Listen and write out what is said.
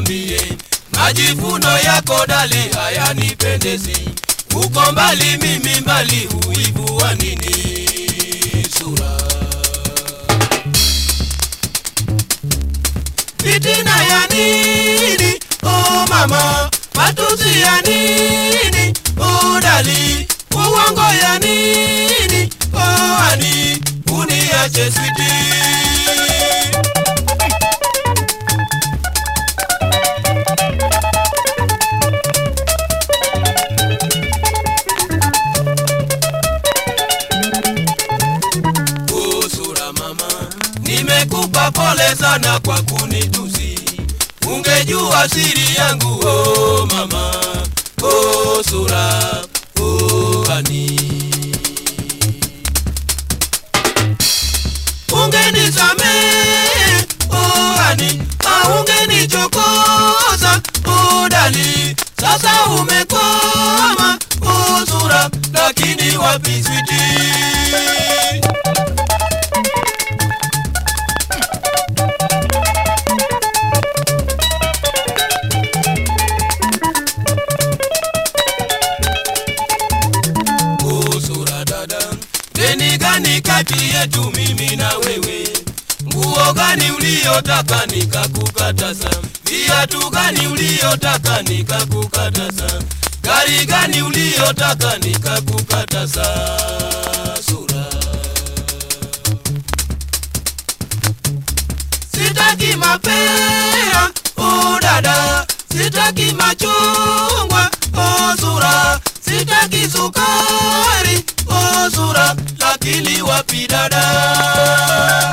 nikwambie, majivuno yako dali hayanipendezi. Uko mbali mimi mbali, uibu wa nini sura? Fitina ya nini oh mama, matusi ya nini oh dali, uongo ya nini oh ani, uniache sweetie. Nimekupa pole sana kwa kunitusi, ungejua siri yangu oh mama, oh sura, oh ani. Ungenisamehe oh ani, ungenichokoza oh dali. Sasa umekoma oh sura, lakini wapi sweetie? Deni gani kati yetu mimi na wewe? Nguo gani uliyotaka nikakukataza? Viatu gani uliyotaka nikakukataza? Gari gani uliyotaka nikakukataza? Sura, sitaki mapea oh dada, sitaki machungwa oh sura, sitaki sukari oh sura, lakini wapi dada?